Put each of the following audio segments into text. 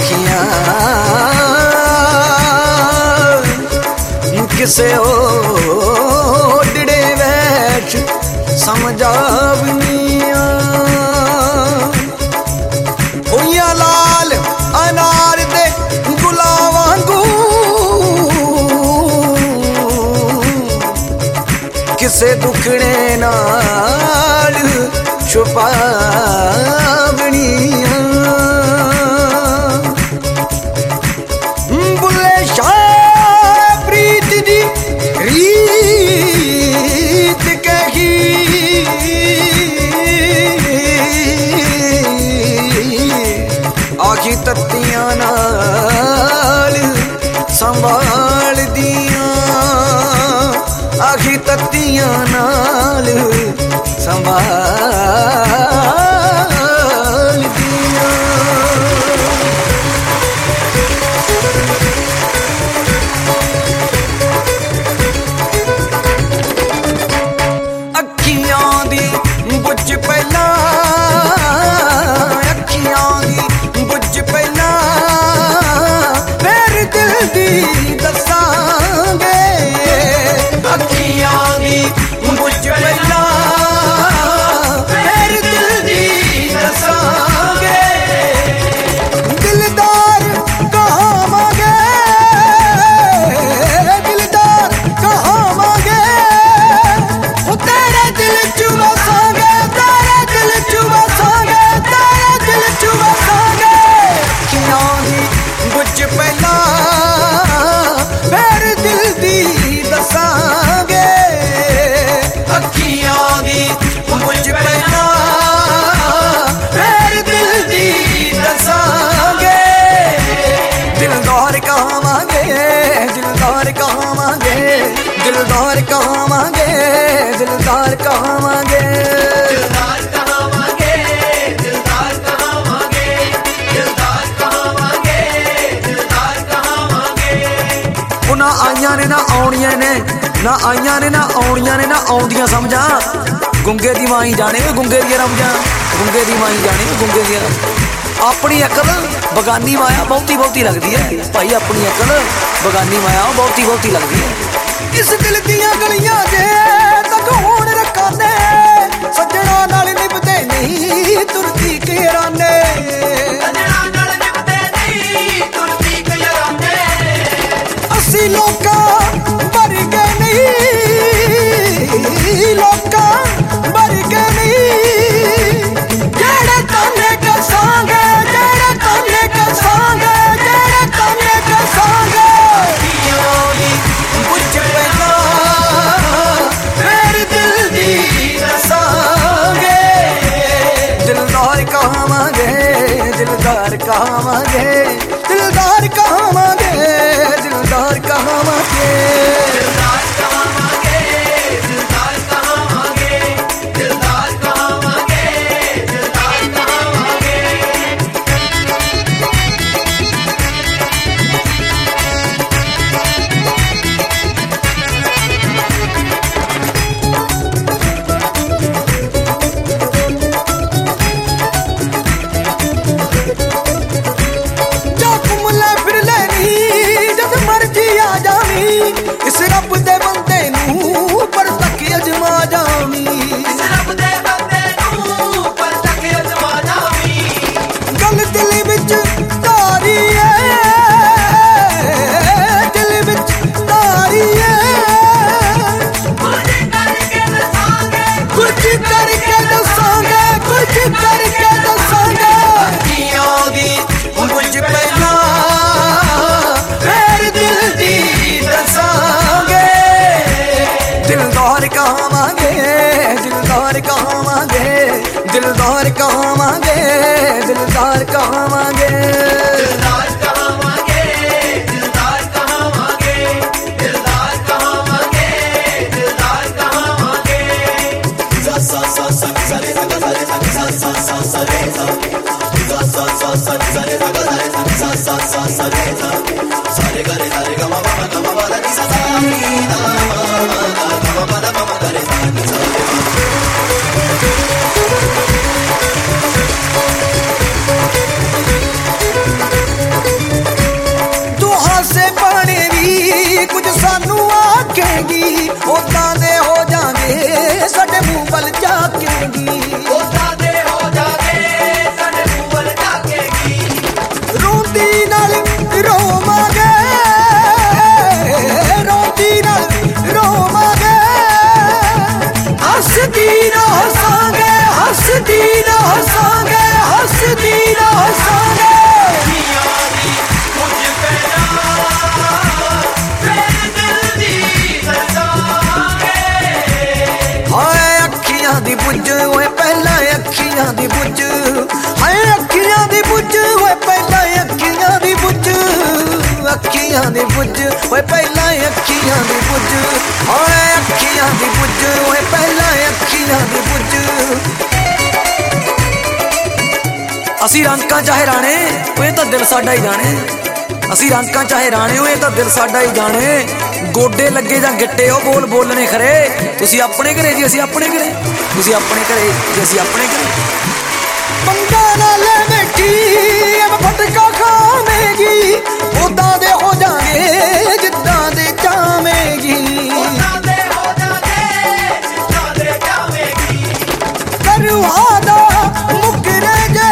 अखियां किसे ओडड़े बैठ समझावनिया होइया लाल अनार दे गुलावांगू किसे दुखड़े नाल छुपावनिया बुले शाह प्रीत दी रीत कही आखी तत्तियां नाल संभाल दिया आखी तत्तियां नाल संभाल दिया अखियां दी बुझ पहला अखियां दी बुझ पहला फिर दिल दी दसांगे अखियां दी बुझ पहला फिर दिल दी दसांगे दिलदार कहाँ मांगे दिलदार कहाँ मांगे तेरे दिल चुबा सांगे तेरे दिल चुबा सांगे तेरे दिल चुबा सांगे अखियां दी बुझ पहला फिर दिल दी दसांगे अखियां दी बुझ पहला फिर दिल दी दसांगे दिलदार कहाँ मांगे दिलदार कहाँ मांगे दिलदार कहाँ मांगे दिलदार कहाँ मांगे दिलदार कहाँ मांगे दिलदार कहाँ मांगे दिलदार कहाँ मांगे दिलदार कहाँ मांगे ना आईयां ने ना आउणियां ने ना आईयां ने ना आउणियां ने ना आउंदियां समझा गुंगे दी माई जाने गुंगे दी रमजा गुंगे दी माई जाने गुंगे दी अपनी अकल बगानी माया बहुती बहुती लगती है भाई अपनी अकल बगानी माया बहुती बहुती लगती है इस दिल दियां गलियां जे तक होण रखाने सज्जणा नाल निभदे नहीं तुरती केराने सजना नाल निभदे नहीं तुरती कयाने असी लोकां वर्गे नहीं लोकां वर्गे नहीं जेड़े ताने कसांगे जेड़े ताने कसांगे जेड़े ताने कसांगे अखियां दी बुझ पहला फिर दिल दी दसांगे दिलदार कहाँ मांगे दिलदार कहाँ मांगे दिलदार कहाँ मांगे दिलदार कहाँ मांगे दिलदार कहाँ मांगे दिलदार कहाँ मांगे दिलदार कहाँ मांगे दिलदार कहाँ मांगे इस रब दे बंदे नूं पर तक अजमा जावी इस रब दे बंदे नूं पर तक अजमा जावी गल दिल विच तारी है दिल विच तारी है कुछ करके दसांगे कुछ करके दसांगे कुछ करके दसांगे अखियां दी बुझ पहला फिर दिल दी दसांगे दिलदार कहाँ मांगे दिलदार कहाँ मांगे दिलदार कहाँ मांगे दिलदार कहाँ मांगे दिलदार कहाँ मांगे दिलदार कहाँ मांगे दिलदार कहाँ मांगे दिलदार कहाँ मांगे सा सा सा सा सा रे सा सा रे सा सा सा सा रे सा सा सा सा सा रे सा सा सा सा सा रे सा सा रे गा रे सा रे गा मा दा नी सा सा नी दा मा दा मा दा रे सा नी सा रे ਅੱਖੀਆਂ ਦੀ ਬੁੱਝ ਓਏ ਪਹਿਲਾਂ ਅੱਖੀਆਂ ਦੀ ਬੁੱਝ ਓਏ ਅੱਖੀਆਂ ਦੀ ਬੁੱਝ ਓਏ ਪਹਿਲਾਂ ਅੱਖੀਆਂ ਦੀ ਬੁੱਝ ਅਸੀਂ ਰੰਕਾਂ ਚਾਹੇ ਰਾਣੇ ਓਏ ਤਾਂ ਦਿਲ ਸਾਡਾ ਹੀ ਜਾਣੇ ਅਸੀਂ ਰੰਕਾਂ ਚਾਹੇ ਰਾਣੇ ਓਏ ਤਾਂ ਦਿਲ ਸਾਡਾ ਹੀ ਜਾਣੇ ਗੋਡੇ ਲੱਗੇ ਜਾਂ ਗਿੱਟੇ ਉਹ ਬੋਲ ਬੋਲਣੇ ਖਰੇ ਤੁਸੀਂ ਆਪਣੇ ਘਰੇ ਜੀ ਅਸੀਂ ਆਪਣੇ ਘਰੇ ਤੁਸੀਂ ਆਪਣੇ ਘਰੇ ਜੀ ਅਸੀਂ ਆਪਣੇ ਘਰੇ ਪੰਗਾ ਨਾ ਲੈ ਬੈਠੀ ਐ ਫਟਕਾ ਖਾਵੇਂਗੀ ਉਦਾਂ ਦੇ ਹੋ ਜਾਗੇ ਜਿੱਦਾਂ ਦੇ ਚਾਹਵੇਂਗੀ ਉਦਾਂ ਦੇ ਹੋ ਜਾਗੇ ਜਿੱਦਾਂ ਦੇ ਚਾਹਵੇਂਗੀ ਕਰੂ ਵਾਦਾ ਮੁਕਰੇ ਜੇ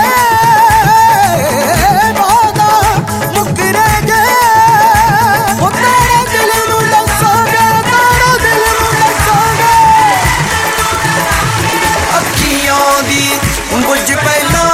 ਵਾਦਾ ਮੁਕਰੇ ਜੇ ਉਹ ਤੇਰੇ ਦਿਲ ਨੂੰ ਦੱਸਾਂਗੇ ਤੇਰੇ ਦਿਲ ਨੂੰ ਦੱਸਾਂਗੇ ਅੱਖੀਆਂ ਦੀ ਬੁੱਝ ਪਹਿਲਾਂ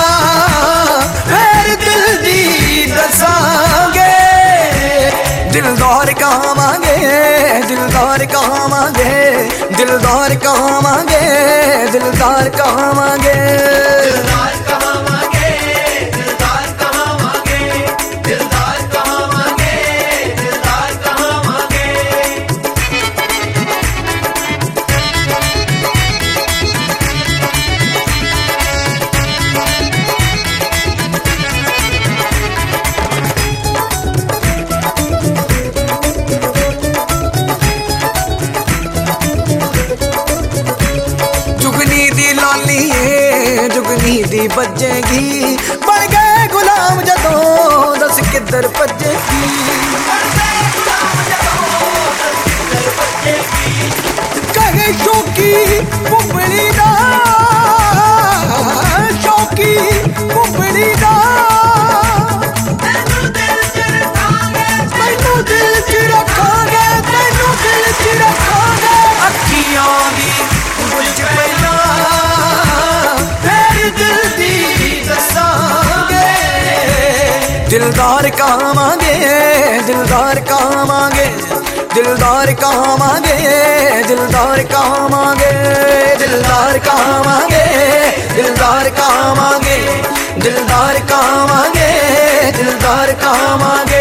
ਫਿਰ ਦਿਲ ਦੀ ਦੱਸਾਂਗੇ ਦਿਲਦਾਰ ਕਹਾਵਾਂਗੇ ਦਿਲਦਾਰ ਕਹਾਵਾਂਗੇ ਦਿਲਦਾਰ ਕਹਾਵਾਂਗੇ ਦਿਲਦਾਰ ਕਹਾਵਾਂਗੇ ਦਿਲਦਾਰ ਕਹਾਵਾਂਗੇ ਦਿਲਦਾਰ ਕਹਾਵਾਂਗੇ ਦਿਲਦਾਰ ਕਹਾਵਾਂਗੇ ਦਿਲਦਾਰ ਕਹਾਵਾਂਗੇ जुगनी दी लाली जुगनी दी बजेगी बन गए गुलाम जदों दस किधर भजेगी कहे शौकी कुंबड़ी दा शौकी कुंबड़ी दा ਤੈਨੂੰ ਦਿਲ ਚ ਰੱਖਾਂਗੇ ਤੈਨੂੰ ਦਿਲ ਚ ਰੱਖਾਂਗੇ ਤੈਨੂੰ ਦਿਲ ਚ ਰੱਖਾਂਗੇ ਅੱਖੀਆਂ ਦੀ ਬੁੱਝ ਪਹਿਲਾਂ ਫਿਰ ਦਿਲ ਦੀ ਦੱਸਾਂਗੇ ਦਿਲਦਾਰ ਕਹਾਵਾਂਗੇ ਦਿਲਦਾਰ ਕਹਾਵਾਂਗੇ ਦਿਲਦਾਰ ਕਹਾਵਾਂਗੇ ਦਿਲਦਾਰ ਕਹਾਵਾਂਗੇ ਦਿਲਦਾਰ ਕਹਾਵਾਂਗੇ ਦਿਲਦਾਰ ਕਹਾਵਾਂਗੇ ਦਿਲਦਾਰ ਕਹਾਵਾਂਗੇ ਦਿਲਦਾਰ ਕਹਾਵਾਂਗੇ